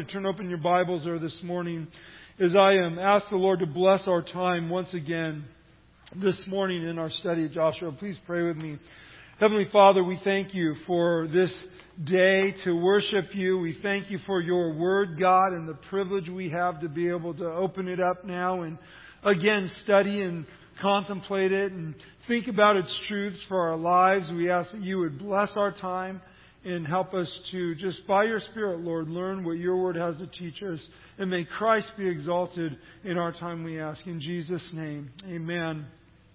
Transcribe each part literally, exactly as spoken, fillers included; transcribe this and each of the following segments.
to turn open your Bibles there this morning as I am ask the Lord to bless our time once again this morning in our study of Joshua. Please pray with me. Heavenly Father, we thank you for this day to worship you. We thank you for your word, God, and the privilege we have to be able to open it up now and again study and contemplate it and think about its truths for our lives. We ask that you would bless our time and help us to, just by your Spirit, Lord, learn what your word has to teach us. And may Christ be exalted in our time, we ask. In Jesus' name, amen.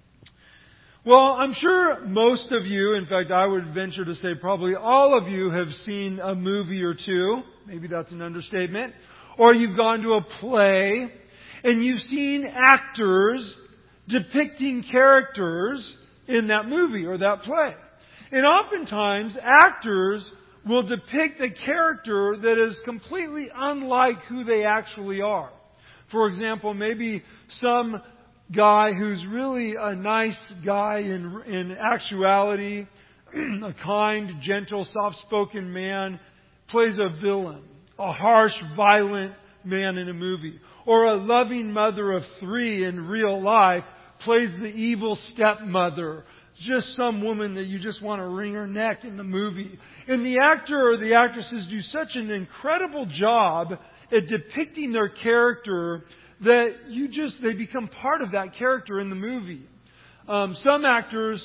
Well, I'm sure most of you, in fact, I would venture to say probably all of you have seen a movie or two. Maybe that's an understatement. Or you've gone to a play and you've seen actors depicting characters in that movie or that play. And oftentimes, actors will depict a character that is completely unlike who they actually are. For example, maybe some guy who's really a nice guy in, in actuality, a kind, gentle, soft-spoken man, plays a villain, a harsh, violent man in a movie. Or a loving mother of three in real life plays the evil stepmother. Just some woman that you just want to wring her neck in the movie. And the actor or the actresses do such an incredible job at depicting their character that you just, they become part of that character in the movie. Um, some actors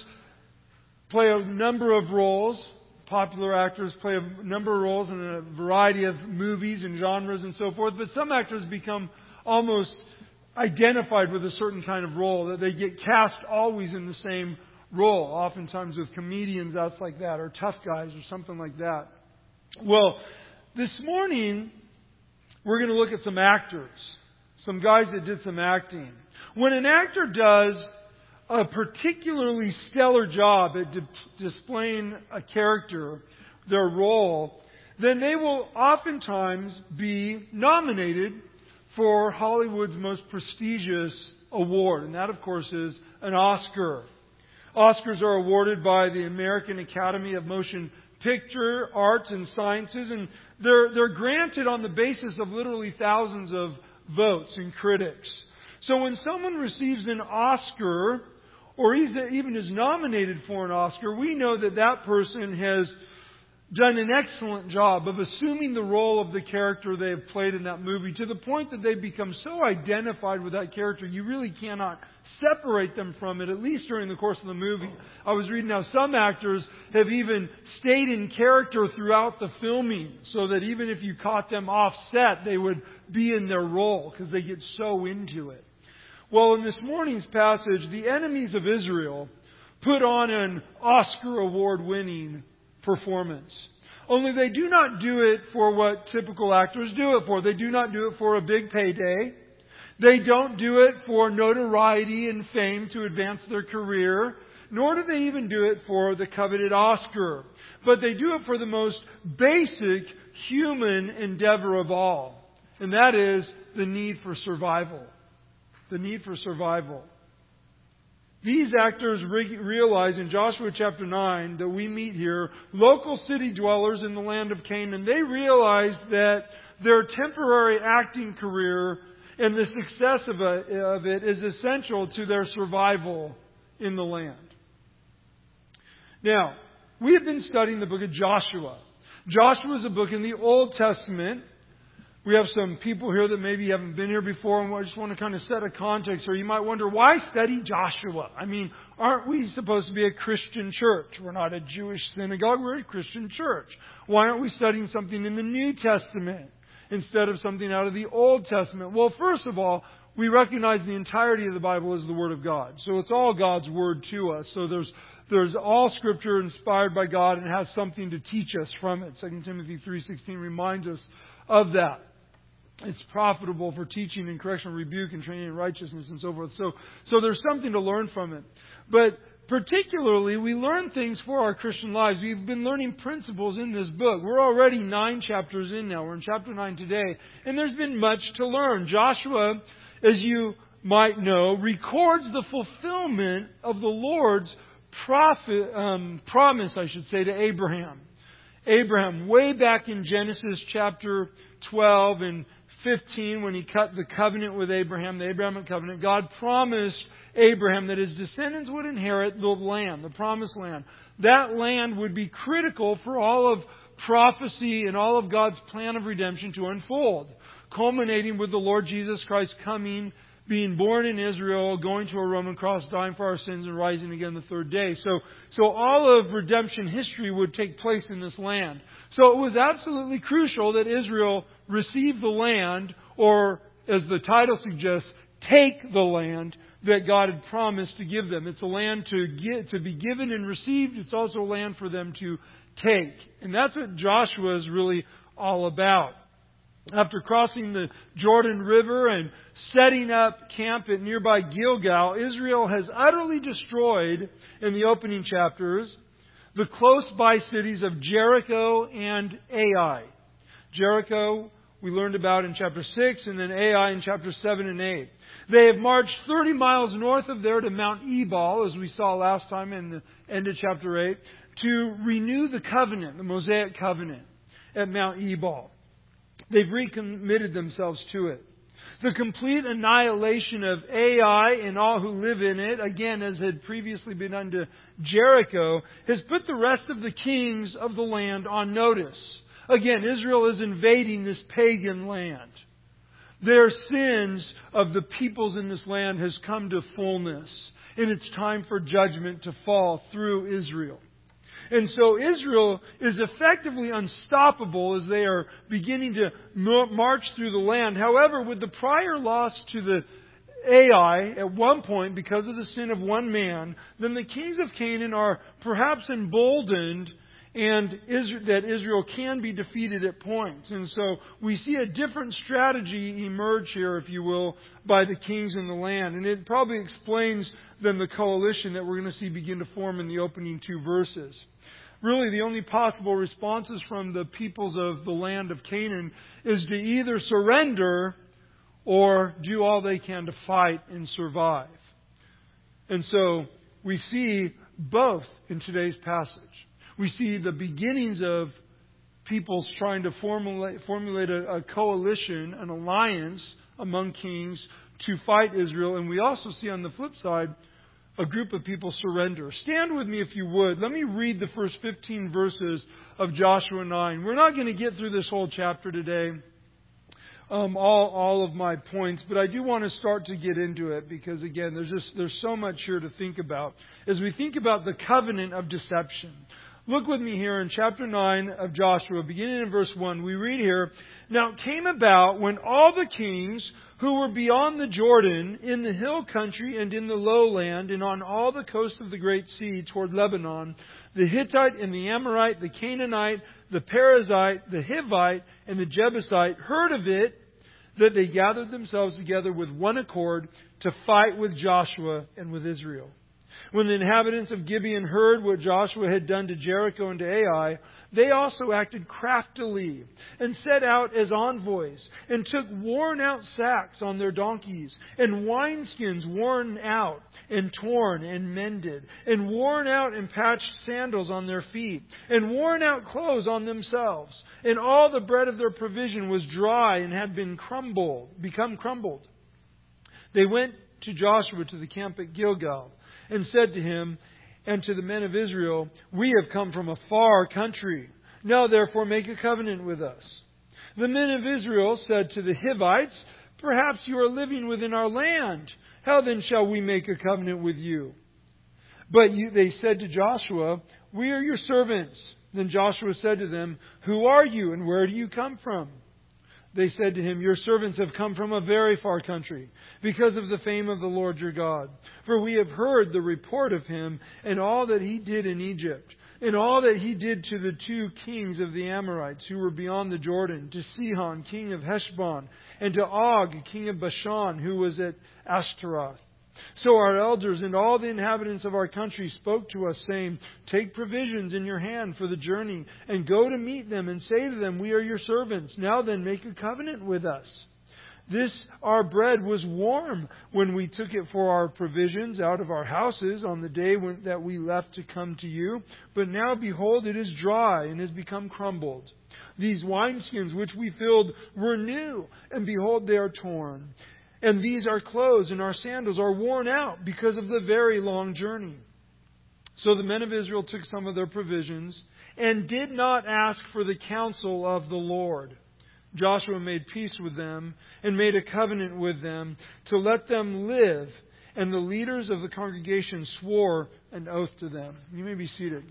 play a number of roles. Popular actors play a number of roles in a variety of movies and genres and so forth. But some actors become almost identified with a certain kind of role, that they get cast always in the same role. Oftentimes with comedians, that's like that, or tough guys or something like that. Well, this morning we're going to look at some actors, some guys that did some acting. When an actor does a particularly stellar job at di- displaying a character, their role, then they will oftentimes be nominated for Hollywood's most prestigious award. And that, of course, is an Oscar. Oscars are awarded by the American Academy of Motion Picture Arts and Sciences, and they're, they're granted on the basis of literally thousands of votes and critics. So when someone receives an Oscar, or even is nominated for an Oscar, we know that that person has done an excellent job of assuming the role of the character they have played in that movie, to the point that they become so identified with that character you really cannot separate them from it, at least during the course of the movie. I was reading how some actors have even stayed in character throughout the filming, so that even if you caught them off set, they would be in their role because they get so into it. Well, in this morning's passage, the enemies of Israel put on an Oscar award-winning performance. Only they do not do it for what typical actors do it for. They do not do it for a big payday. They don't do it for notoriety and fame to advance their career, nor do they even do it for the coveted Oscar. But they do it for the most basic human endeavor of all, and that is the need for survival. The need for survival. These actors re- realize in Joshua chapter nine that we meet here, local city dwellers in the land of Canaan, they realize that their temporary acting career and the success of, a, of it is essential to their survival in the land. Now, we have been studying the book of Joshua. Joshua is a book in the Old Testament. We have some people here that maybe haven't been here before, and I just want to kind of set a context. Or you might wonder, why study Joshua? I mean, aren't we supposed to be a Christian church? We're not a Jewish synagogue, we're a Christian church. Why aren't we studying something in the New Testament instead of something out of the Old Testament? Well, first of all, we recognize the entirety of the Bible as the Word of God. So it's all God's Word to us. So there's there's all Scripture inspired by God and has something to teach us from it. Second Timothy three sixteen reminds us of that. It's profitable for teaching and correction, rebuke and training in righteousness and so forth. So, so there's something to learn from it. But particularly, we learn things for our Christian lives. We've been learning principles in this book. We're already nine chapters in now. We're in chapter nine today. And there's been much to learn. Joshua, as you might know, records the fulfillment of the Lord's prophet, um, promise, I should say, to Abraham. Abraham, way back in Genesis chapter twelve and fifteen, when He cut the covenant with Abraham, the Abrahamic covenant, God promised Abraham that his descendants would inherit the land, the promised land. That land would be critical for all of prophecy and all of God's plan of redemption to unfold, culminating with the Lord Jesus Christ coming, being born in Israel, going to a Roman cross, dying for our sins, and rising again the third day. So, so all of redemption history would take place in this land. So it was absolutely crucial that Israel receive the land, or as the title suggests, take the land that God had promised to give them. It's a land to get, to be given and received. It's also a land for them to take. And that's what Joshua is really all about. After crossing the Jordan River and setting up camp at nearby Gilgal, Israel has utterly destroyed, in the opening chapters, the close-by cities of Jericho and Ai. Jericho we learned about in chapter six, and then Ai in chapter seven and eight. They have marched thirty miles north of there to Mount Ebal, as we saw last time in the end of chapter eight, to renew the covenant, the Mosaic covenant at Mount Ebal. They've recommitted themselves to it. The complete annihilation of Ai and all who live in it, again, as had previously been done to Jericho, has put the rest of the kings of the land on notice. Again, Israel is invading this pagan land. Their sins of the peoples in this land has come to fullness, and it's time for judgment to fall through Israel. And so Israel is effectively unstoppable as they are beginning to march through the land. However, with the prior loss to the Ai at one point because of the sin of one man, then the kings of Canaan are perhaps emboldened and that Israel can be defeated at points. And so we see a different strategy emerge here, if you will, by the kings in the land. And it probably explains then the coalition that we're going to see begin to form in the opening two verses. Really, the only possible responses from the peoples of the land of Canaan is to either surrender or do all they can to fight and survive. And so we see both in today's passage. We see the beginnings of peoples trying to formulate, formulate a, a coalition, an alliance among kings to fight Israel. And we also see on the flip side a group of people surrender. Stand with me if you would. Let me read the first fifteen verses of Joshua nine. We're not going to get through this whole chapter today, um, all all of my points, but I do want to start to get into it because, again, there's just there's so much here to think about as we think about the covenant of deception. Look with me here in chapter nine of Joshua, beginning in verse one. We read here, "Now it came about when all the kings who were beyond the Jordan, in the hill country and in the lowland, and on all the coast of the great sea toward Lebanon, the Hittite and the Amorite, the Canaanite, the Perizzite, the Hivite, and the Jebusite heard of it, that they gathered themselves together with one accord to fight with Joshua and with Israel. When the inhabitants of Gibeon heard what Joshua had done to Jericho and to Ai, they also acted craftily and set out as envoys and took worn-out sacks on their donkeys and wineskins worn out and torn and mended and worn-out and patched sandals on their feet and worn-out clothes on themselves. And all the bread of their provision was dry and had been crumbled, become crumbled. They went to Joshua to the camp at Gilgal and said to him and to the men of Israel, 'We have come from a far country. Now therefore make a covenant with us.' The men of Israel said to the Hivites, 'Perhaps you are living within our land. How then shall we make a covenant with you?' But you, they said to Joshua, 'We are your servants.' Then Joshua said to them, 'Who are you and where do you come from?' They said to him, 'Your servants have come from a very far country, because of the fame of the Lord your God. For we have heard the report of him and all that he did in Egypt, and all that he did to the two kings of the Amorites who were beyond the Jordan, to Sihon, king of Heshbon, and to Og, king of Bashan, who was at Ashtaroth. So our elders and all the inhabitants of our country spoke to us, saying, Take provisions in your hand for the journey, and go to meet them, and say to them, We are your servants. Now then, make a covenant with us. This our bread was warm when we took it for our provisions out of our houses on the day when, that we left to come to you. But now, behold, it is dry and has become crumbled. These wineskins which we filled were new, and behold, they are torn. And these our clothes and our sandals are worn out because of the very long journey. So the men of Israel took some of their provisions and did not ask for the counsel of the Lord. Joshua made peace with them and made a covenant with them to let them live. And the leaders of the congregation swore an oath to them. You may be seated.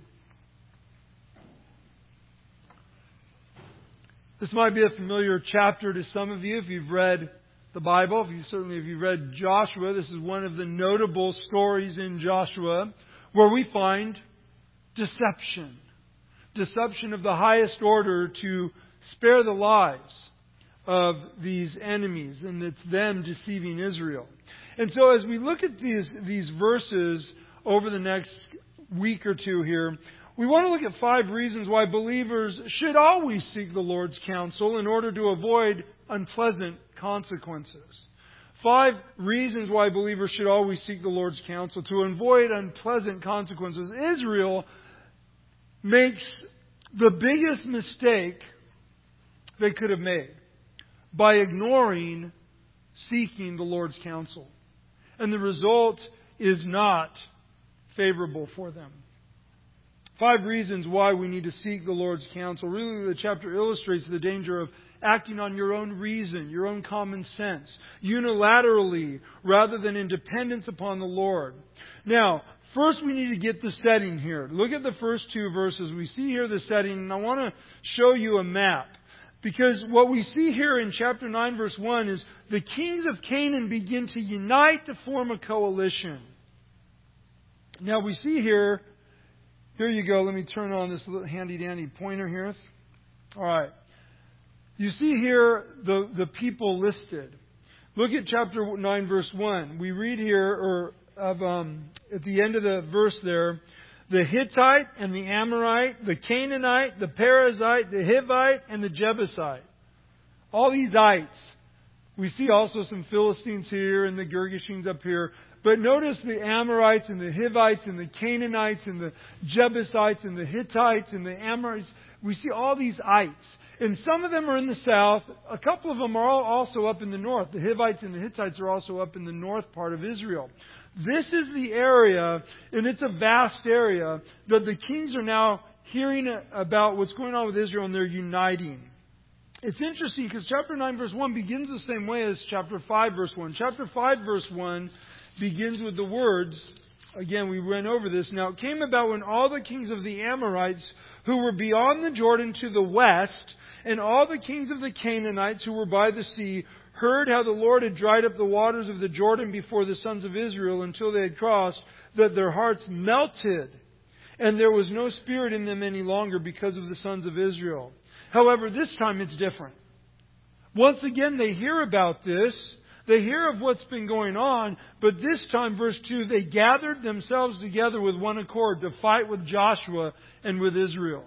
This might be a familiar chapter to some of you if you've read the Bible. If you, certainly if you've read Joshua, this is one of the notable stories in Joshua where we find deception. Deception of the highest order to spare the lives of these enemies, and it's them deceiving Israel. And so as we look at these, these verses over the next week or two here, we want to look at five reasons why believers should always seek the Lord's counsel in order to avoid unpleasant consequences. Five reasons why believers should always seek the Lord's counsel to avoid unpleasant consequences. Israel makes the biggest mistake they could have made by ignoring seeking the Lord's counsel. And the result is not favorable for them. Five reasons why we need to seek the Lord's counsel. Really, the chapter illustrates the danger of acting on your own reason, your own common sense, unilaterally, rather than in dependence upon the Lord. Now, first we need to get the setting here. Look at the first two verses. We see here the setting, and I want to show you a map. Because what we see here in chapter nine, verse one, is the kings of Canaan begin to unite to form a coalition. Now we see here, here you go, let me turn on this little handy-dandy pointer here. All right. You see here the, the people listed. Look at chapter nine, verse one. We read here, or of, um, at the end of the verse there, the Hittite and the Amorite, the Canaanite, the Perizzite, the Hivite, and the Jebusite. All these ites. We see also some Philistines here and the Girgashines up here. But notice the Amorites and the Hivites and the Canaanites and the Jebusites and the Hittites and the Amorites. We see all these ites. And some of them are in the south. A couple of them are also up in the north. The Hivites and the Hittites are also up in the north part of Israel. This is the area, and it's a vast area, that the kings are now hearing about what's going on with Israel, and they're uniting. It's interesting because chapter nine, verse one begins the same way as chapter five, verse one. Chapter five, verse one begins with the words, again, we went over this. Now, it came about when all the kings of the Amorites who were beyond the Jordan to the west, and all the kings of the Canaanites who were by the sea, heard how the Lord had dried up the waters of the Jordan before the sons of Israel until they had crossed, that their hearts melted, and there was no spirit in them any longer because of the sons of Israel. However, this time it's different. Once again, they hear about this. They hear of what's been going on, but this time, verse two, they gathered themselves together with one accord to fight with Joshua and with Israel.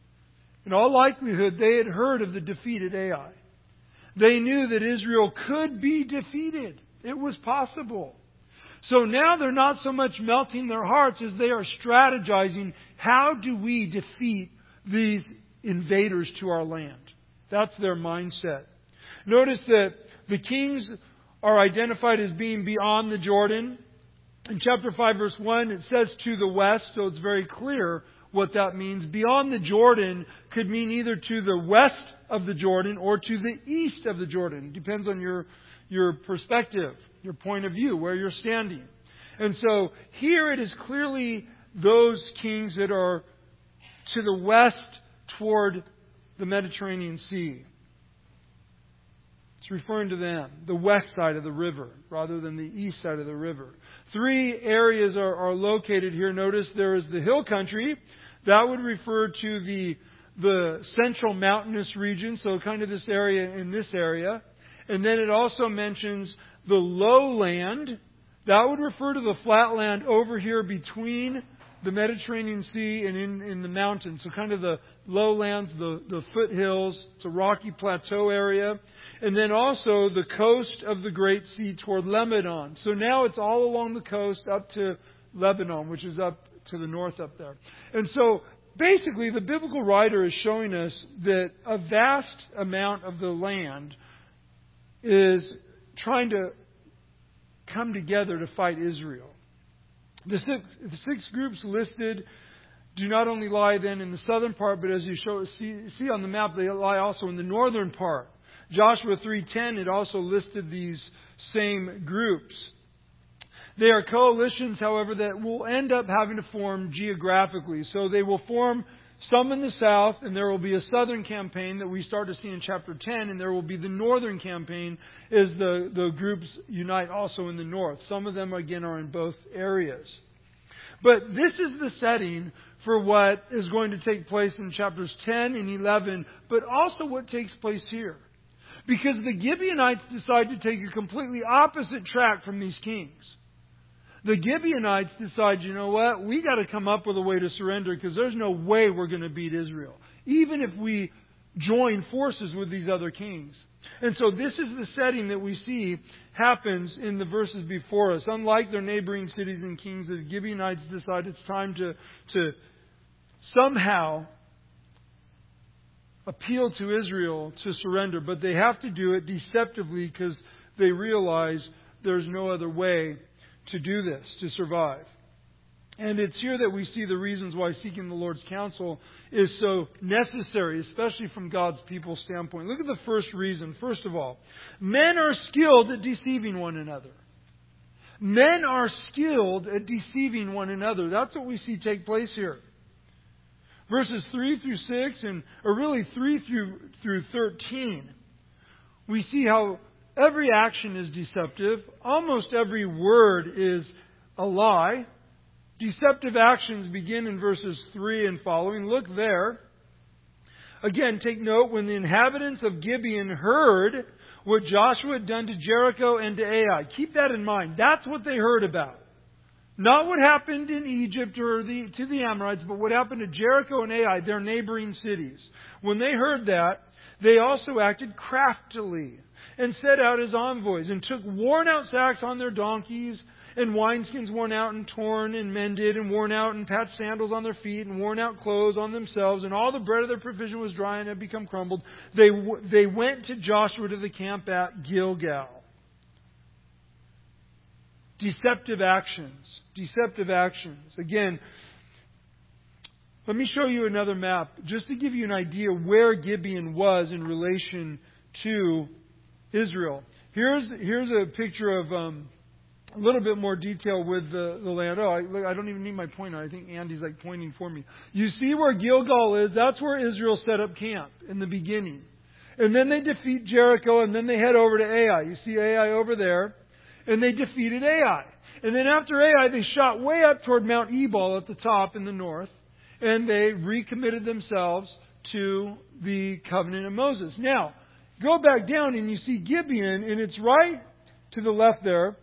In all likelihood, they had heard of the defeated Ai. They knew that Israel could be defeated. It was possible. So now they're not so much melting their hearts as they are strategizing, how do we defeat these invaders to our land? That's their mindset. Notice that the kings are identified as being beyond the Jordan. In chapter five, verse one, it says to the west, so it's very clear what that means. Beyond the Jordan could mean either to the west of the Jordan or to the east of the Jordan. It depends on your, your perspective, your point of view, where you're standing. And so here it is clearly those kings that are to the west toward the Mediterranean Sea. It's referring to them, the west side of the river, rather than the east side of the river. Three areas are, are located here. Notice there is the hill country. That would refer to the the central mountainous region, so kind of this area in this area. And then it also mentions the lowland. That would refer to the flat land over here between the Mediterranean Sea and in, in the mountains. So kind of the lowlands, the, the foothills. It's a rocky plateau area. And then also the coast of the Great Sea toward Lebanon. So now it's all along the coast up to Lebanon, which is up to the north up there. And so basically, the biblical writer is showing us that a vast amount of the land is trying to come together to fight Israel. The six, the six groups listed do not only lie then in the southern part, but as you show, see, see on the map, they lie also in the northern part. Joshua three ten, it also listed these same groups. They are coalitions, however, that will end up having to form geographically. So they will form some in the south, and there will be a southern campaign that we start to see in chapter ten, and there will be the northern campaign as the, the groups unite also in the north. Some of them, again, are in both areas. But this is the setting for what is going to take place in chapters ten and eleven, but also what takes place here. Because the Gibeonites decide to take a completely opposite track from these kings. The Gibeonites decide, you know what, we got to come up with a way to surrender because there's no way we're going to beat Israel, even if we join forces with these other kings. And so this is the setting that we see happens in the verses before us. Unlike their neighboring cities and kings, the Gibeonites decide it's time to, to somehow appeal to Israel to surrender. But they have to do it deceptively because they realize there's no other way to do this, to survive. And it's here that we see the reasons why seeking the Lord's counsel is so necessary, especially from God's people's standpoint. Look at the first reason. First of all, men are skilled at deceiving one another. Men are skilled at deceiving one another. That's what we see take place here. Verses three through six, and or really three through through thirteen, we see how every action is deceptive. Almost every word is a lie. Deceptive actions begin in verses three and following. Look there. Again, take note, when the inhabitants of Gibeon heard what Joshua had done to Jericho and to Ai. Keep that in mind. That's what they heard about. Not what happened in Egypt or the, to the Amorites, but what happened to Jericho and Ai, their neighboring cities. When they heard that, they also acted craftily and set out as envoys and took worn out sacks on their donkeys and wineskins worn out and torn and mended and worn out and patched sandals on their feet and worn out clothes on themselves, and all the bread of their provision was dry and had become crumbled. They, they went to Joshua to the camp at Gilgal. Deceptive actions. Deceptive actions. Again, let me show you another map just to give you an idea where Gibeon was in relation to Israel. Here's here's a picture of um, a little bit more detail with the, the land. Oh, I, I don't even need my pointer. I think Andy's like pointing for me. You see where Gilgal is? That's where Israel set up camp in the beginning. And then they defeat Jericho, and then they head over to Ai. You see Ai over there, and they defeated Ai. And then after Ai, they shot way up toward Mount Ebal at the top in the north, and they recommitted themselves to the covenant of Moses. Now, go back down and you see Gibeon, and it's right to the left there.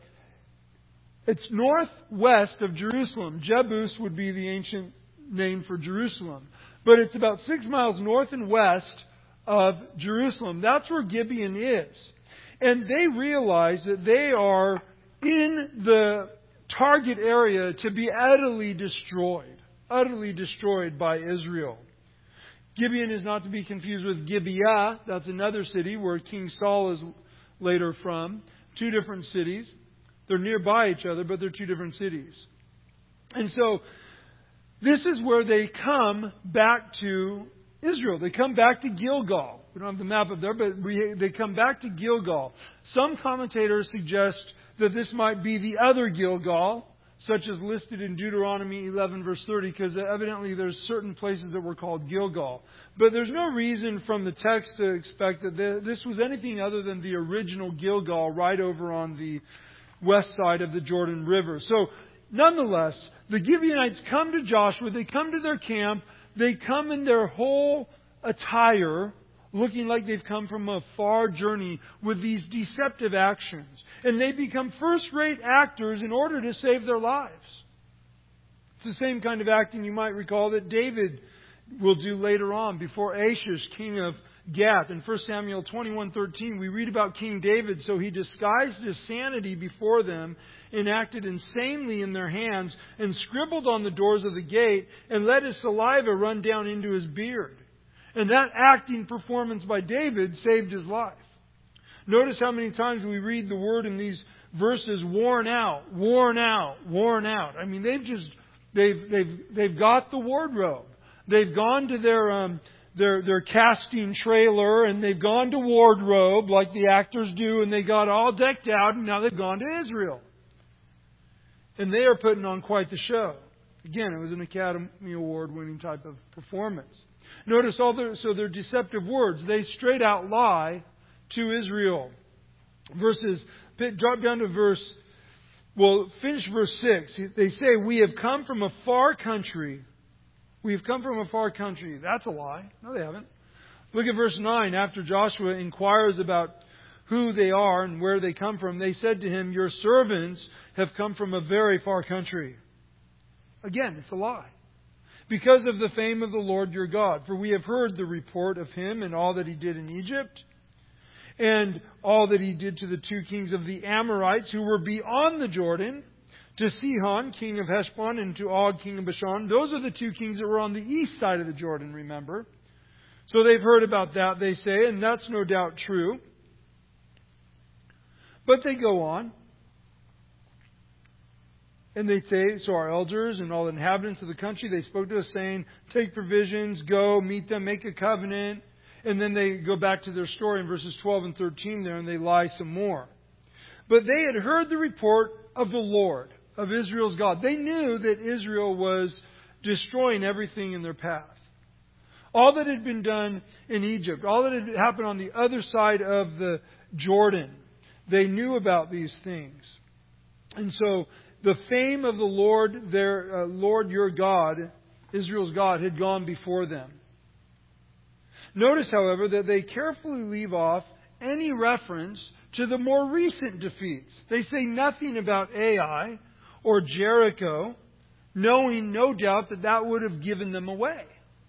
It's northwest of Jerusalem. Jebus would be the ancient name for Jerusalem. But it's about six miles north and west of Jerusalem. That's where Gibeon is. And they realize that they are in the target area to be utterly destroyed. Utterly destroyed by Israel. Gibeon is not to be confused with Gibeah. That's another city where King Saul is later from. Two different cities. They're nearby each other, but they're two different cities. And so, this is where they come back to Israel. They come back to Gilgal. We don't have the map up there, but we, they come back to Gilgal. Some commentators suggest that this might be the other Gilgal, such as listed in Deuteronomy eleven verse thirty, because evidently there's certain places that were called Gilgal. But there's no reason from the text to expect that this was anything other than the original Gilgal right over on the west side of the Jordan River. So, nonetheless, the Gibeonites come to Joshua, they come to their camp, they come in their whole attire, looking like they've come from a far journey with these deceptive actions. And they become first-rate actors in order to save their lives. It's the same kind of acting you might recall that David will do later on before Achish, king of Gath. In First Samuel twenty-one thirteen, we read about King David. So he disguised his sanity before them, and acted insanely in their hands, and scribbled on the doors of the gate, and let his saliva run down into his beard. And that acting performance by David saved his life. Notice how many times we read the word in these verses, worn out, worn out, worn out. I mean, they've just, they've, they've, they've got the wardrobe. They've gone to their, um, their, their casting trailer, and they've gone to wardrobe like the actors do, and they got all decked out, and now they've gone to Israel. And they are putting on quite the show. Again, it was an Academy Award winning type of performance. Notice all their, so their deceptive words. They straight out lie to Israel. Verses, drop down to verse, well, finish verse six. They say, we have come from a far country. We have come from a far country. That's a lie. No, they haven't. Look at verse nine. After Joshua inquires about who they are and where they come from, they said to him, your servants have come from a very far country. Again, it's a lie. Because of the fame of the Lord your God. For we have heard the report of him and all that he did in Egypt, and all that he did to the two kings of the Amorites who were beyond the Jordan, to Sihon, king of Heshbon, and to Og, king of Bashan. Those are the two kings that were on the east side of the Jordan, remember. So they've heard about that, they say, and that's no doubt true. But they go on. And they say, so our elders and all the inhabitants of the country, they spoke to us saying, take provisions, go, meet them, make a covenant. And then they go back to their story in verses twelve and thirteen there, and they lie some more. But they had heard the report of the Lord, of Israel's God. They knew that Israel was destroying everything in their path. All that had been done in Egypt, all that had happened on the other side of the Jordan, they knew about these things. And so the fame of the Lord, their uh, Lord your God, Israel's God, had gone before them. Notice, however, that they carefully leave off any reference to the more recent defeats. They say nothing about Ai or Jericho, knowing no doubt that that would have given them away.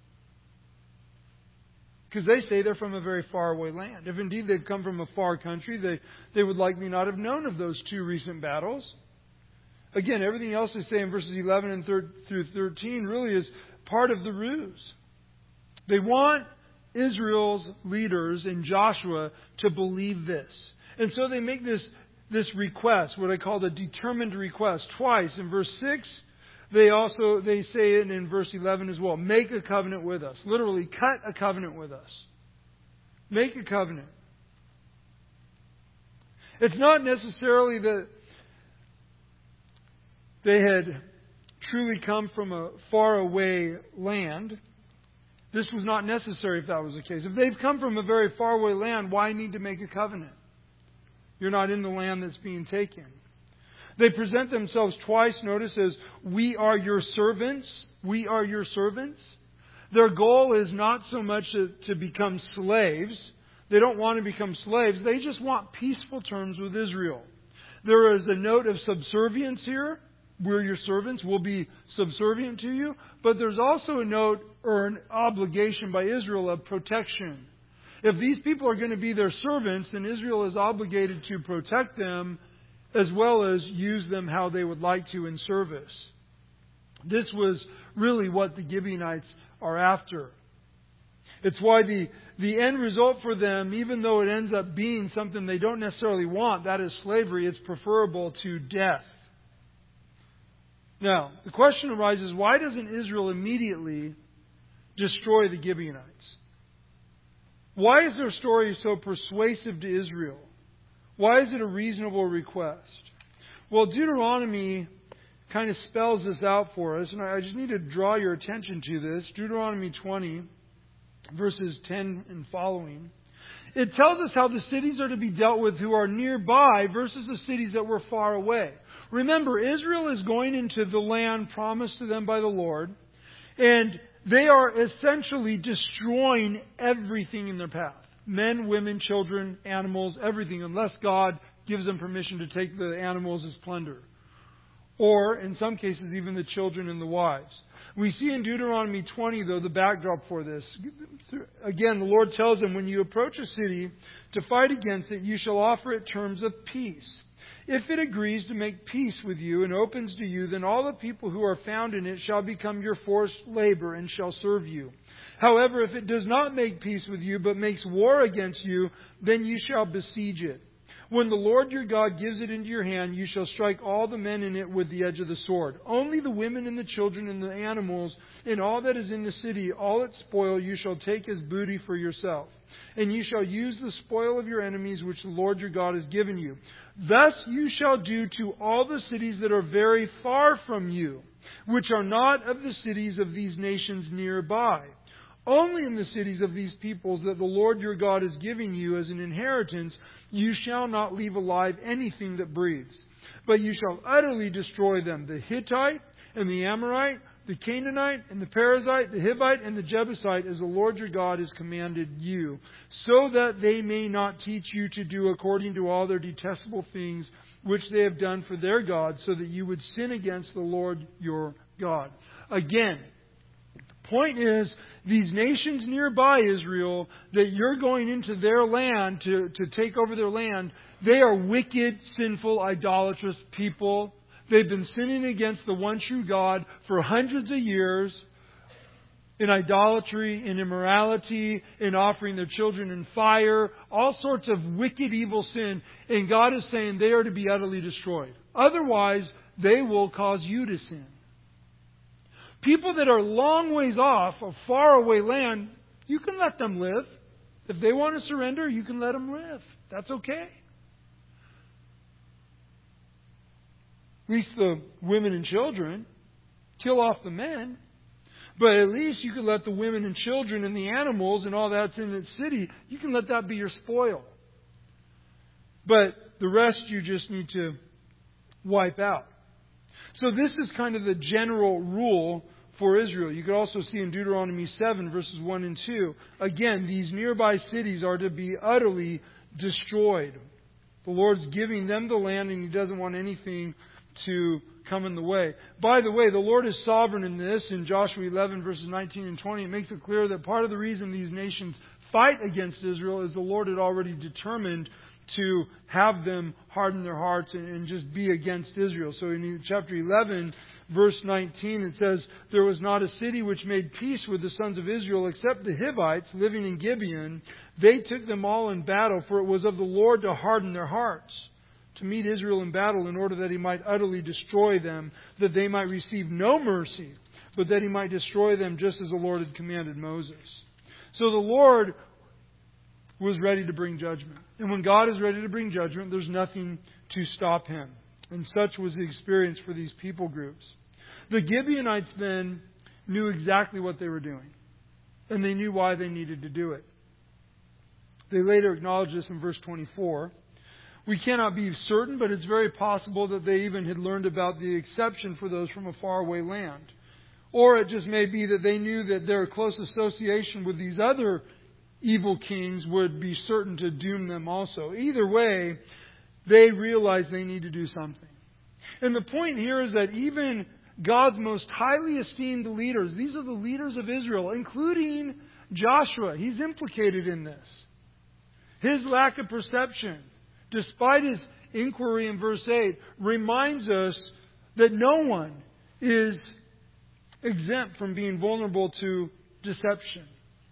Because they say they're from a very far away land. If indeed they've come from a far country, they, they would likely not have known of those two recent battles. Again, everything else they say in verses eleven and through thirteen really is part of the ruse. They want Israel's leaders and Joshua to believe this. And so they make this, this request, what I call the determined request, twice. In verse six, they also they say it in verse eleven as well. Make a covenant with us. Literally, cut a covenant with us. Make a covenant. It's not necessarily that they had truly come from a faraway land. This was not necessary if that was the case. If they've come from a very faraway land, why need to make a covenant? You're not in the land that's being taken. They present themselves twice, notice, as we are your servants. We are your servants. Their goal is not so much to, to become slaves. They don't want to become slaves. They just want peaceful terms with Israel. There is a note of subservience here. We're your servants. We'll be subservient to you. But there's also a note or an obligation by Israel of protection. If these people are going to be their servants, then Israel is obligated to protect them as well as use them how they would like to in service. This was really what the Gibeonites are after. It's why the, the end result for them, even though it ends up being something they don't necessarily want, that is slavery, it's preferable to death. Now, the question arises, why doesn't Israel immediately destroy the Gibeonites? Why is their story so persuasive to Israel? Why is it a reasonable request? Well, Deuteronomy kind of spells this out for us, and I just need to draw your attention to this. Deuteronomy twenty, verses ten and following. It tells us how the cities are to be dealt with who are nearby versus the cities that were far away. Remember, Israel is going into the land promised to them by the Lord, and they are essentially destroying everything in their path. Men, women, children, animals, everything, unless God gives them permission to take the animals as plunder. Or, in some cases, even the children and the wives. We see in Deuteronomy twenty, though, the backdrop for this. Again, the Lord tells them, when you approach a city to fight against it, you shall offer it terms of peace. If it agrees to make peace with you and opens to you, then all the people who are found in it shall become your forced labor and shall serve you. However, if it does not make peace with you, but makes war against you, then you shall besiege it. When the Lord your God gives it into your hand, you shall strike all the men in it with the edge of the sword. Only the women and the children and the animals and all that is in the city, all its spoil, you shall take as booty for yourself. And you shall use the spoil of your enemies which the Lord your God has given you. Thus you shall do to all the cities that are very far from you, which are not of the cities of these nations nearby. Only in the cities of these peoples that the Lord your God is giving you as an inheritance, you shall not leave alive anything that breathes. But you shall utterly destroy them, the Hittite and the Amorite, the Canaanite and the Perizzite, the Hivite and the Jebusite, as the Lord your God has commanded you, so that they may not teach you to do according to all their detestable things which they have done for their gods, so that you would sin against the Lord your God. Again, the point is, these nations nearby Israel, that you're going into their land to, to take over their land, they are wicked, sinful, idolatrous people. They've been sinning against the one true God for hundreds of years in idolatry, in immorality, in offering their children in fire, all sorts of wicked, evil sin. And God is saying they are to be utterly destroyed. Otherwise, they will cause you to sin. People that are long ways off, a far away land, you can let them live. If they want to surrender, you can let them live. That's okay. At least the women and children. Kill off the men. But at least you can let the women and children and the animals and all that's in the city, you can let that be your spoil. But the rest you just need to wipe out. So this is kind of the general rule for Israel. You could also see in Deuteronomy seven, verses one and two. Again, these nearby cities are to be utterly destroyed. The Lord's giving them the land and He doesn't want anything to come in the way. By the way, the Lord is sovereign in this. In Joshua eleven, verses nineteen and twenty, it makes it clear that part of the reason these nations fight against Israel is the Lord had already determined to have them harden their hearts and, and just be against Israel. So in chapter eleven, verse nineteen, it says, "There was not a city which made peace with the sons of Israel except the Hivites living in Gibeon. They took them all in battle, for it was of the Lord to harden their hearts, to meet Israel in battle in order that He might utterly destroy them, that they might receive no mercy, but that He might destroy them just as the Lord had commanded Moses." So the Lord was ready to bring judgment. And when God is ready to bring judgment, there's nothing to stop Him. And such was the experience for these people groups. The Gibeonites then knew exactly what they were doing. And they knew why they needed to do it. They later acknowledged this in verse twenty-four. We cannot be certain, but it's very possible that they even had learned about the exception for those from a faraway land. Or it just may be that they knew that their close association with these other evil kings would be certain to doom them also. Either way, they realized they need to do something. And the point here is that even God's most highly esteemed leaders, these are the leaders of Israel, including Joshua. He's implicated in this. His lack of perception, despite his inquiry in verse eight, reminds us that no one is exempt from being vulnerable to deception.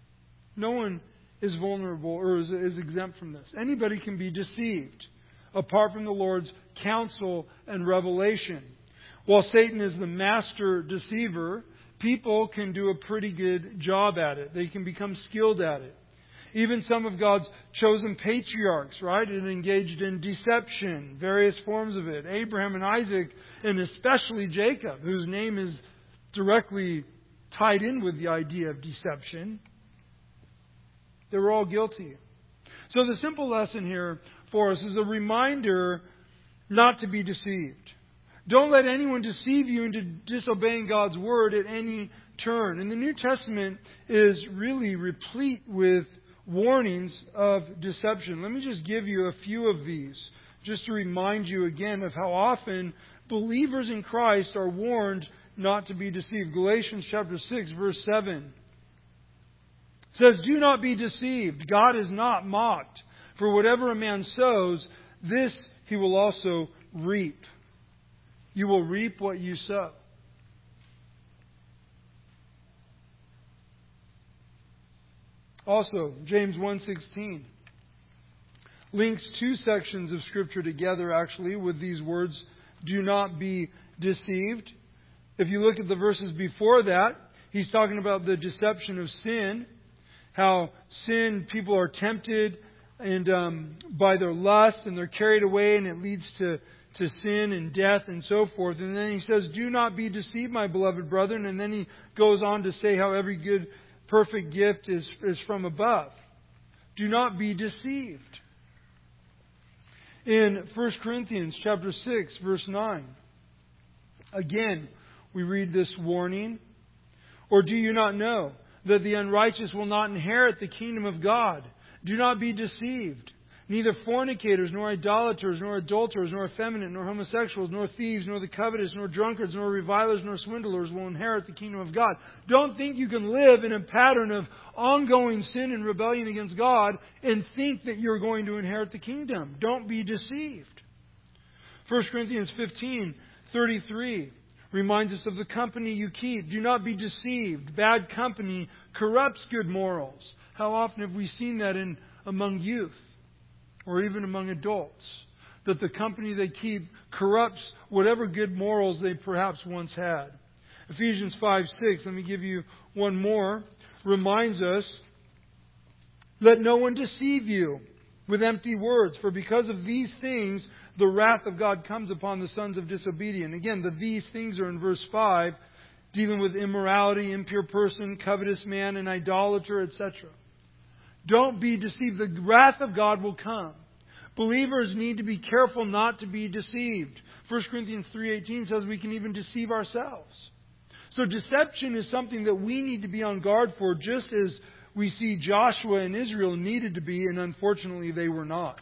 No one is vulnerable or is, is exempt from this. Anybody can be deceived apart from the Lord's counsel and revelation. While Satan is the master deceiver, people can do a pretty good job at it. They can become skilled at it. Even some of God's chosen patriarchs, right, and engaged in deception, various forms of it. Abraham and Isaac, and especially Jacob, whose name is directly tied in with the idea of deception. They were all guilty. So the simple lesson here for us is a reminder not to be deceived. Don't let anyone deceive you into disobeying God's word at any turn. And the New Testament is really replete with warnings of deception. Let me just give you a few of these, just to remind you again of how often believers in Christ are warned not to be deceived. Galatians chapter six, verse seven says, "Do not be deceived. God is not mocked. For whatever a man sows, this he will also reap." You will reap what you sow. Also, James one sixteen links two sections of Scripture together, actually, with these words, "Do not be deceived." If you look at the verses before that, he's talking about the deception of sin, how sin, people are tempted and um, by their lust, and they're carried away, and it leads to, to sin and death and so forth. And then he says, "Do not be deceived, my beloved brethren." And then he goes on to say how every good, perfect gift is, is from above. Do not be deceived. In First Corinthians chapter six, verse nine, again, we read this warning. "Or do you not know that the unrighteous will not inherit the kingdom of God? Do not be deceived. Neither fornicators, nor idolaters, nor adulterers, nor effeminate, nor homosexuals, nor thieves, nor the covetous, nor drunkards, nor revilers, nor swindlers will inherit the kingdom of God." Don't think you can live in a pattern of ongoing sin and rebellion against God and think that you're going to inherit the kingdom. Don't be deceived. First Corinthians fifteen thirty-three reminds us of the company you keep. Do not be deceived. Bad company corrupts good morals. How often have we seen that in among youth? Or even among adults, that the company they keep corrupts whatever good morals they perhaps once had. Ephesians five six, let me give you one more, reminds us, "Let no one deceive you with empty words, for because of these things the wrath of God comes upon the sons of disobedience." Again, the "these things" are in verse five, dealing with immorality, impure person, covetous man, and idolater, et cetera. Don't be deceived. The wrath of God will come. Believers need to be careful not to be deceived. First Corinthians three eighteen says we can even deceive ourselves. So deception is something that we need to be on guard for, just as we see Joshua and Israel needed to be, and unfortunately they were not.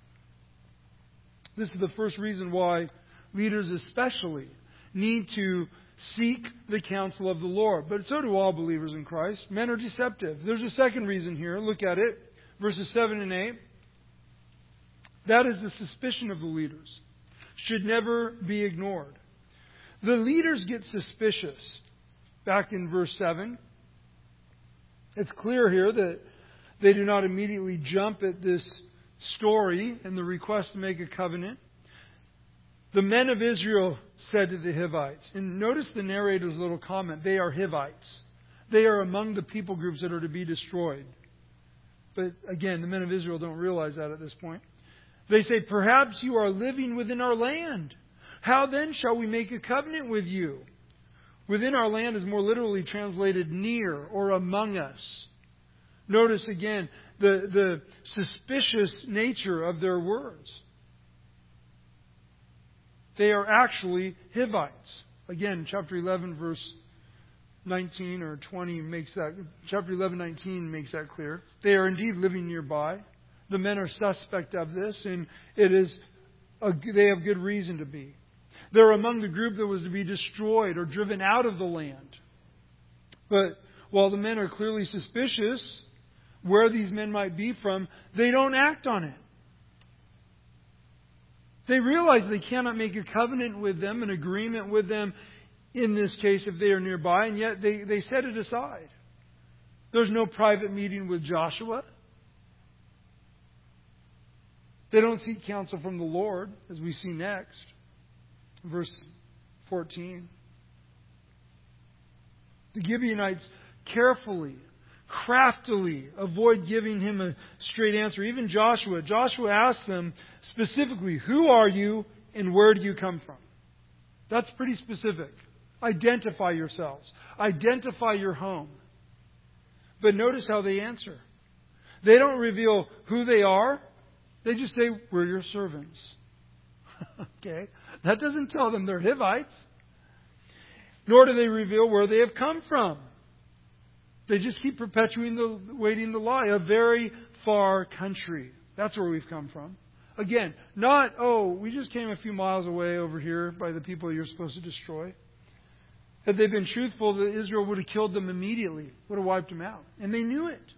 This is the first reason why leaders especially need to seek the counsel of the Lord. But so do all believers in Christ. Men are deceptive. There's a second reason here. Look at it. Verses seven and eight. That is the suspicion of the leaders. Should never be ignored. The leaders get suspicious. Back in verse seven. It's clear here that they do not immediately jump at this story and the request to make a covenant. The men of Israel said to the Hivites, and notice the narrator's little comment, they are Hivites. They are among the people groups that are to be destroyed. But again, the men of Israel don't realize that at this point. They say, "Perhaps you are living within our land. How then shall we make a covenant with you?" Within our land is more literally translated near or among us. Notice again the, the suspicious nature of their words. They are actually Hivites. Again, chapter eleven, verse nineteen or twenty makes that. Chapter eleven, nineteen makes that clear. They are indeed living nearby. The men are suspect of this, and it is a, they have good reason to be. They're among the group that was to be destroyed or driven out of the land. But while the men are clearly suspicious where these men might be from, they don't act on it. They realize they cannot make a covenant with them, an agreement with them, in this case, if they are nearby, and yet they, they set it aside. There's no private meeting with Joshua. They don't seek counsel from the Lord, as we see next. Verse fourteen. The Gibeonites carefully, craftily avoid giving him a straight answer. Even Joshua. Joshua asks them specifically, "Who are you and where do you come from?" That's pretty specific. Identify yourselves. Identify your home. But notice how they answer. They don't reveal who they are. They just say, "We're your servants." Okay? That doesn't tell them they're Hivites. Nor do they reveal where they have come from. They just keep perpetuating the, waiting the lie. A very far country. That's where we've come from. Again, not, "Oh, we just came a few miles away over here by the people you're supposed to destroy." Had they been truthful, that Israel would have killed them immediately, would have wiped them out. And they knew it.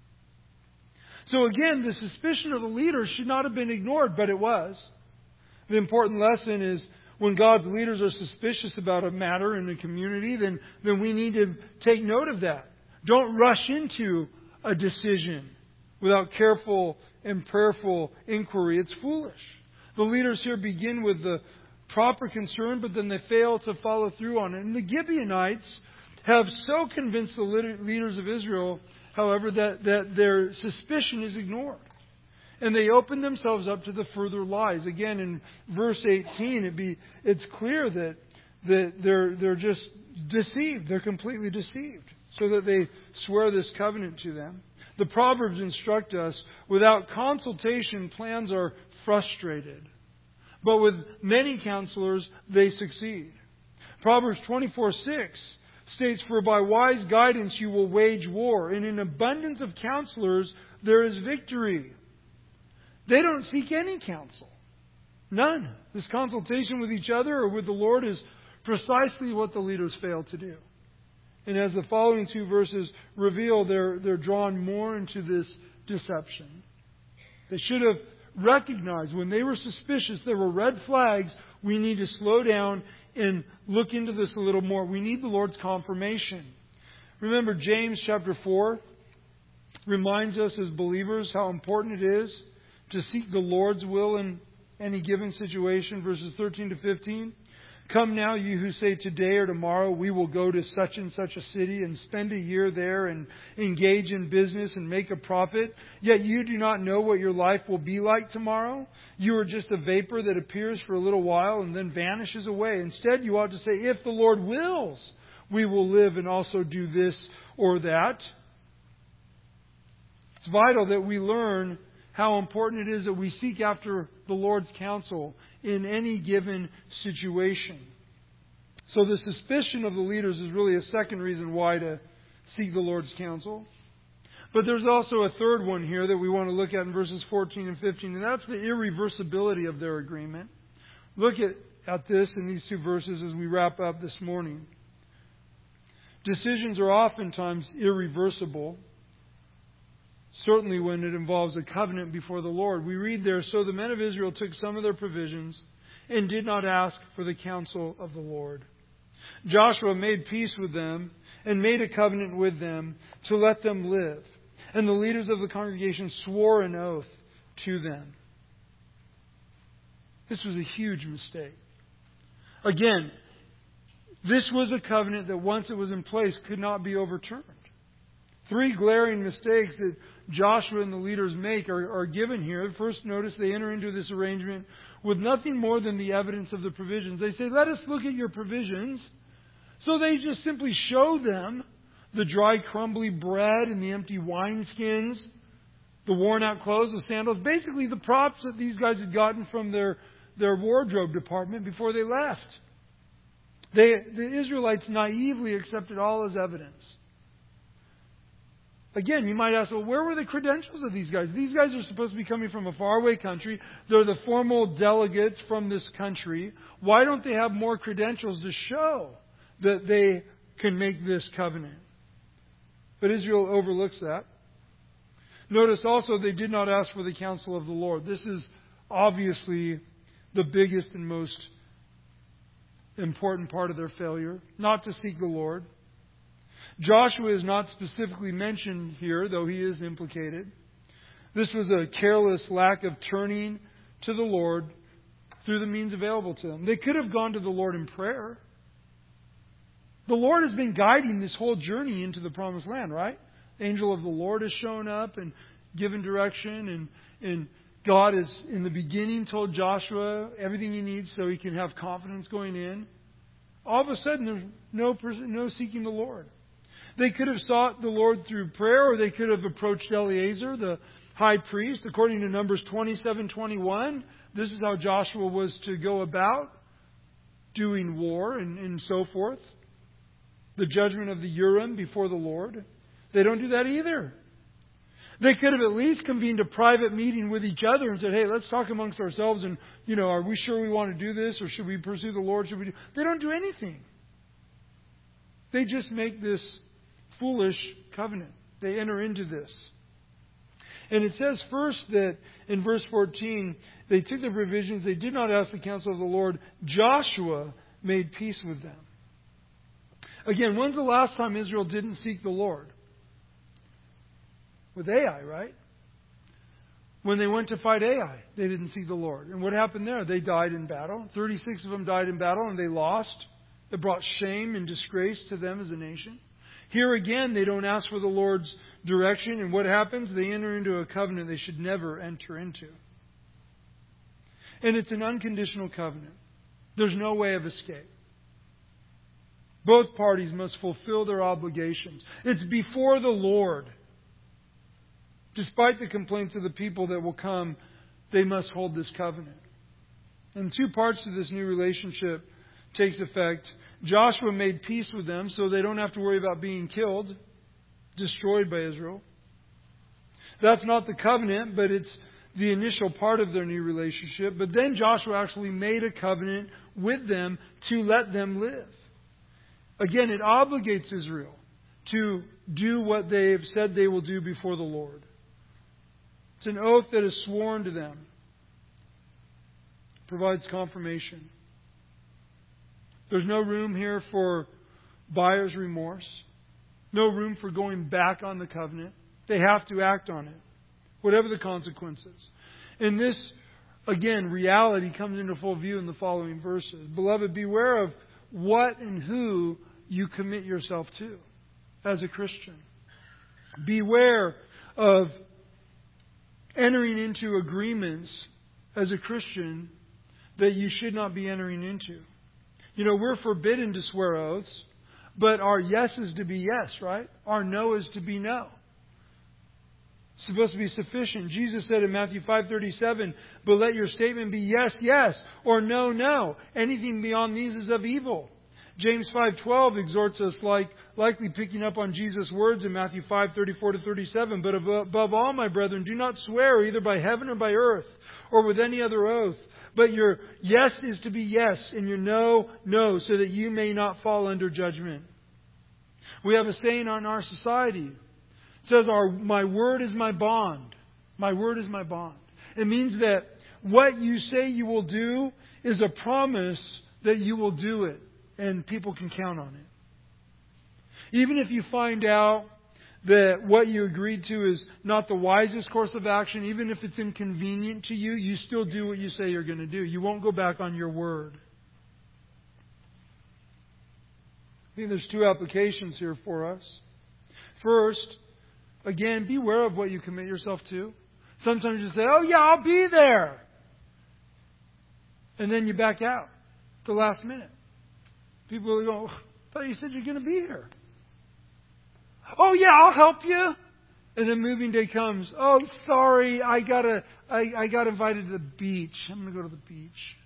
So again, the suspicion of the leaders should not have been ignored, but it was. The important lesson is when God's leaders are suspicious about a matter in a community, then, then we need to take note of that. Don't rush into a decision without careful and prayerful inquiry. It's foolish. The leaders here begin with the proper concern, but then they fail to follow through on it. And the Gibeonites have so convinced the leaders of Israel, however, that, that their suspicion is ignored. And they open themselves up to the further lies. Again, in verse eighteen, it be it's clear that, that they're, they're just deceived. They're completely deceived. So that they swear this covenant to them. The Proverbs instruct us, without consultation, plans are frustrated. But with many counselors, they succeed. Proverbs twenty-four six states, "For by wise guidance you will wage war, and in abundance of counselors there is victory." They don't seek any counsel. None. This consultation with each other or with the Lord is precisely what the leaders fail to do. And as the following two verses reveal, they're, they're drawn more into this deception. They should have recognized when they were suspicious, there were red flags. We need to slow down and look into this a little more. We need the Lord's confirmation. Remember, James chapter four reminds us as believers how important it is to seek the Lord's will in any given situation. Verses thirteen to fifteen. "Come now, you who say today or tomorrow we will go to such and such a city and spend a year there and engage in business and make a profit. Yet you do not know what your life will be like tomorrow. You are just a vapor that appears for a little while and then vanishes away. Instead, you ought to say, if the Lord wills, we will live and also do this or that." It's vital that we learn how important it is that we seek after the Lord's counsel in any given situation. So the suspicion of the leaders is really a second reason why to seek the Lord's counsel. But there's also a third one here that we want to look at in verses fourteen and fifteen, and that's the irreversibility of their agreement. Look at, at this in these two verses as we wrap up this morning. Decisions are oftentimes irreversible. Certainly when it involves a covenant before the Lord. We read there, "So the men of Israel took some of their provisions and did not ask for the counsel of the Lord. Joshua made peace with them and made a covenant with them to let them live. And the leaders of the congregation swore an oath to them." This was a huge mistake. Again, this was a covenant that once it was in place could not be overturned. Three glaring mistakes that Joshua and the leaders make are, are given here. First, notice they enter into this arrangement with nothing more than the evidence of the provisions. They say, "Let us look at your provisions." So they just simply show them the dry, crumbly bread and the empty wineskins, the worn-out clothes, the sandals, basically the props that these guys had gotten from their, their wardrobe department before they left. They, the Israelites naively accepted all as evidence. Again, you might ask, well, where were the credentials of these guys? These guys are supposed to be coming from a faraway country. They're the formal delegates from this country. Why don't they have more credentials to show that they can make this covenant? But Israel overlooks that. Notice also they did not ask for the counsel of the Lord. This is obviously the biggest and most important part of their failure, not to seek the Lord. Joshua is not specifically mentioned here, though he is implicated. This was a careless lack of turning to the Lord through the means available to them. They could have gone to the Lord in prayer. The Lord has been guiding this whole journey into the Promised Land, right? The angel of the Lord has shown up and given direction, and, and God has, in the beginning, told Joshua everything he needs so he can have confidence going in. All of a sudden, there's no person, no seeking the Lord. They could have sought the Lord through prayer, or they could have approached Eleazar, the high priest. According to Numbers twenty-seven twenty-one, this is how Joshua was to go about doing war and, and so forth. The judgment of the Urim before the Lord. They don't do that either. They could have at least convened a private meeting with each other and said, hey, let's talk amongst ourselves and, you know, are we sure we want to do this, or should we pursue the Lord? Should we do... They don't do anything. They just make this foolish covenant. They enter into this. And it says first that in verse fourteen, they took the provisions, they did not ask the counsel of the Lord. Joshua made peace with them. Again, when's the last time Israel didn't seek the Lord? With Ai, right? When they went to fight Ai, they didn't seek the Lord. And what happened there? They died in battle. thirty-six of them died in battle and they lost. It brought shame and disgrace to them as a nation. Here again, they don't ask for the Lord's direction. And what happens? They enter into a covenant they should never enter into. And it's an unconditional covenant. There's no way of escape. Both parties must fulfill their obligations. It's before the Lord. Despite the complaints of the people that will come, they must hold this covenant. And two parts to this new relationship takes effect. Joshua made peace with them so they don't have to worry about being killed, destroyed by Israel. That's not the covenant, but it's the initial part of their new relationship. But then Joshua actually made a covenant with them to let them live. Again, it obligates Israel to do what they have said they will do before the Lord. It's an oath that is sworn to them. It provides confirmation. There's no room here for buyer's remorse. No room for going back on the covenant. They have to act on it, whatever the consequences. And this, again, reality comes into full view in the following verses. Beloved, beware of what and who you commit yourself to as a Christian. Beware of entering into agreements as a Christian that you should not be entering into. You know, we're forbidden to swear oaths, but our yes is to be yes, right? Our no is to be no. It's supposed to be sufficient. Jesus said in Matthew five thirty-seven, but let your statement be yes, yes, or no, no. Anything beyond these is of evil. James five twelve exhorts us, like likely picking up on Jesus' words in Matthew five thirty-four to thirty-seven. But above all, my brethren, do not swear either by heaven or by earth or with any other oath. But your yes is to be yes, and your no, no, so that you may not fall under judgment. We have a saying on our society. It says, "Our my word is my bond." My word is my bond. It means that what you say you will do is a promise that you will do it. And people can count on it. Even if you find out that what you agreed to is not the wisest course of action, even if it's inconvenient to you, you still do what you say you're going to do. You won't go back on your word. I think there's two applications here for us. First, again, beware of what you commit yourself to. Sometimes you say, oh yeah, I'll be there. And then you back out at the last minute. People will go, I thought you said you're going to be here. Oh yeah, I'll help you. And then moving day comes. Oh, sorry, I gotta, I, I got invited to the beach. I'm going to go to the beach.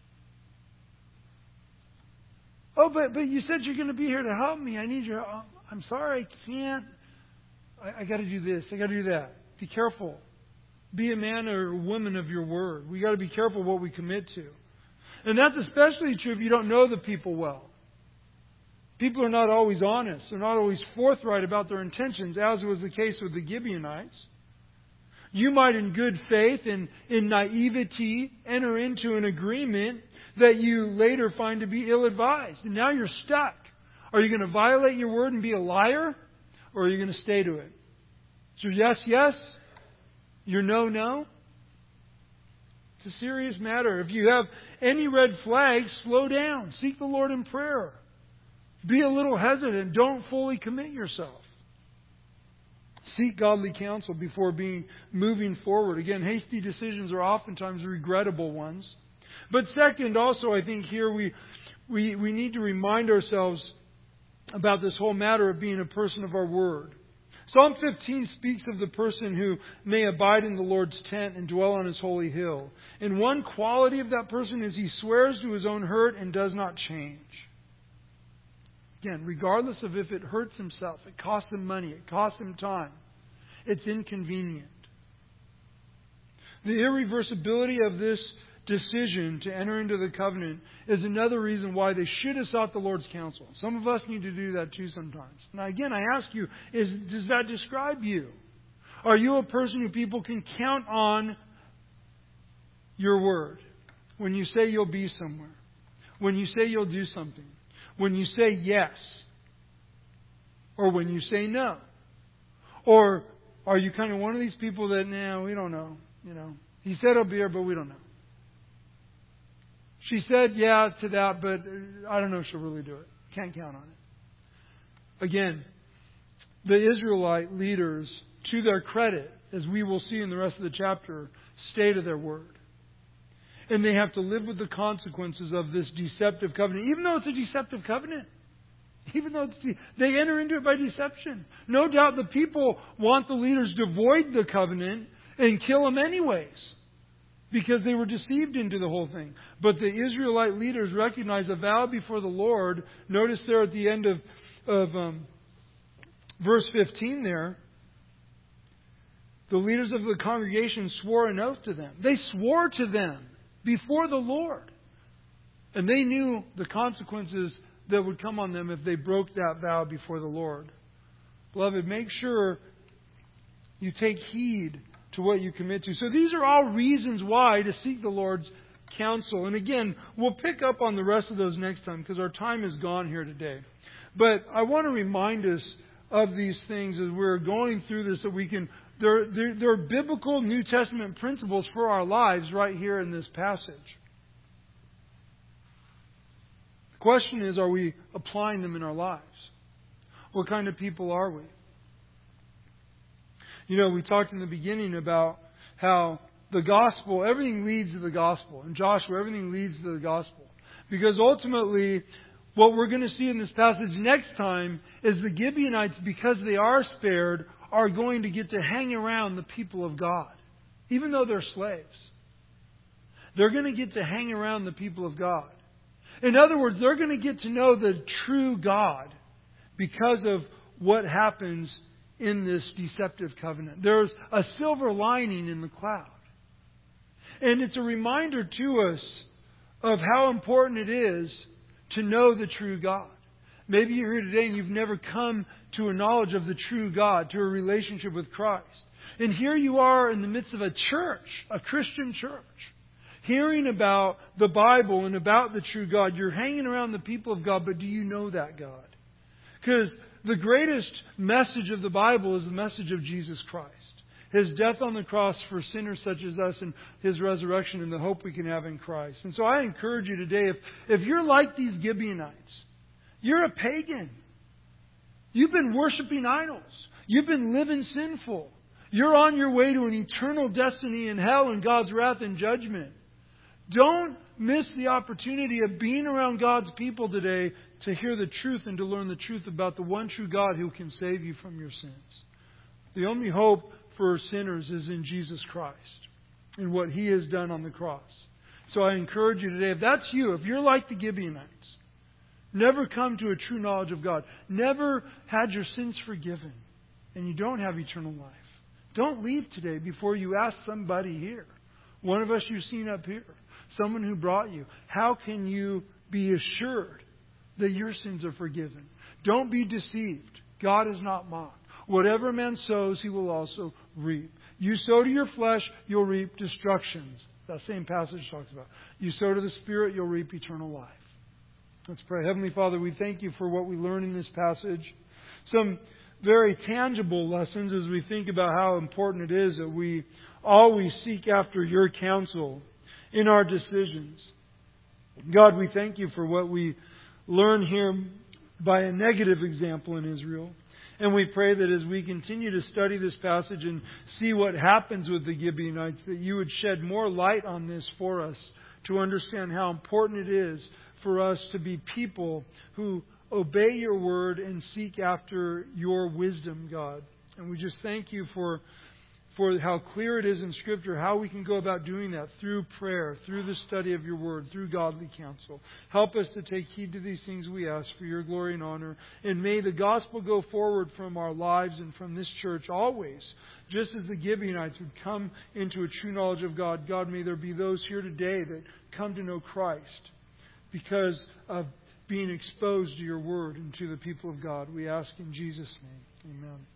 Oh, but but you said you're going to be here to help me. I need your. Oh, I'm sorry, I can't. I, I got to do this. I got to do that. Be careful. Be a man or a woman of your word. We got to be careful what we commit to, and that's especially true if you don't know the people well. People are not always honest. They're not always forthright about their intentions, as was the case with the Gibeonites. You might, in good faith and in naivety, enter into an agreement that you later find to be ill-advised. And now you're stuck. Are you going to violate your word and be a liar? Or are you going to stay to it? Is your yes, yes? Your no, no? It's a serious matter. If you have any red flags, slow down. Seek the Lord in prayer. Be a little hesitant. Don't fully commit yourself. Seek godly counsel before being moving forward. Again, hasty decisions are oftentimes regrettable ones. But second, also, I think here we, we, we need to remind ourselves about this whole matter of being a person of our word. Psalm fifteen speaks of the person who may abide in the Lord's tent and dwell on His holy hill. And one quality of that person is he swears to his own hurt and does not change. Again, regardless of if it hurts himself, it costs him money, it costs him time, it's inconvenient. The irreversibility of this decision to enter into the covenant is another reason why they should have sought the Lord's counsel. Some of us need to do that too sometimes. Now again, I ask you, is, does that describe you? Are you a person who people can count on your word? When you say you'll be somewhere. When you say you'll do something. When you say yes. Or when you say no. Or are you kind of one of these people that, nah, we don't know. You know, he said he'll be here, but we don't know. She said yeah to that, but I don't know if she'll really do it. Can't count on it. Again, the Israelite leaders, to their credit, as we will see in the rest of the chapter, stay to their word. And they have to live with the consequences of this deceptive covenant, even though it's a deceptive covenant. Even though it's de- they enter into it by deception. No doubt the people want the leaders to void the covenant and kill them anyways, because they were deceived into the whole thing. But the Israelite leaders recognize a vow before the Lord. Notice there at the end of, of um, verse fifteen there, the leaders of the congregation swore an oath to them. They swore to them before the Lord. And they knew the consequences that would come on them if they broke that vow before the Lord. Beloved, make sure you take heed to what you commit to. So these are all reasons why to seek the Lord's counsel. And again, we'll pick up on the rest of those next time because our time is gone here today. But I want to remind us of these things as we're going through this, that we can There, there, there are biblical New Testament principles for our lives right here in this passage. The question is, are we applying them in our lives? What kind of people are we? You know, we talked in the beginning about how the gospel, everything leads to the gospel. In Joshua, everything leads to the gospel. Because ultimately, what we're going to see in this passage next time is the Gibeonites, because they are spared, are going to get to hang around the people of God, even though they're slaves. They're going to get to hang around the people of God. In other words, they're going to get to know the true God because of what happens in this deceptive covenant. There's a silver lining in the cloud. And it's a reminder to us of how important it is to know the true God. Maybe you're here today and you've never come to a knowledge of the true God, to a relationship with Christ. And here you are in the midst of a church, a Christian church, hearing about the Bible and about the true God. You're hanging around the people of God, but do you know that God? Because the greatest message of the Bible is the message of Jesus Christ. His death on the cross for sinners such as us, and His resurrection and the hope we can have in Christ. And so I encourage you today, if, if you're like these Gibeonites, you're a pagan. You've been worshiping idols. You've been living sinful. You're on your way to an eternal destiny in hell and God's wrath and judgment. Don't miss the opportunity of being around God's people today to hear the truth and to learn the truth about the one true God who can save you from your sins. The only hope for sinners is in Jesus Christ and what He has done on the cross. So I encourage you today, if that's you, if you're like the Gibeonites, never come to a true knowledge of God, never had your sins forgiven, and you don't have eternal life, don't leave today before you ask somebody here, one of us you've seen up here, someone who brought you, how can you be assured that your sins are forgiven? Don't be deceived. God is not mocked. Whatever man sows, he will also reap. You sow to your flesh, you'll reap destructions. That same passage talks about. You sow to the Spirit, you'll reap eternal life. Let's pray. Heavenly Father, we thank You for what we learn in this passage. Some very tangible lessons as we think about how important it is that we always seek after Your counsel in our decisions. God, we thank You for what we learn here by a negative example in Israel. And we pray that as we continue to study this passage and see what happens with the Gibeonites, that You would shed more light on this for us to understand how important it is for us to be people who obey Your word and seek after Your wisdom, God. And we just thank You for for how clear it is in Scripture, how we can go about doing that through prayer, through the study of Your word, through godly counsel. Help us to take heed to these things we ask for Your glory and honor. And may the gospel go forward from our lives and from this church always, just as the Gibeonites would come into a true knowledge of God, God, may there be those here today that come to know Christ because of being exposed to your word and to the people of God. We ask in Jesus' name. Amen.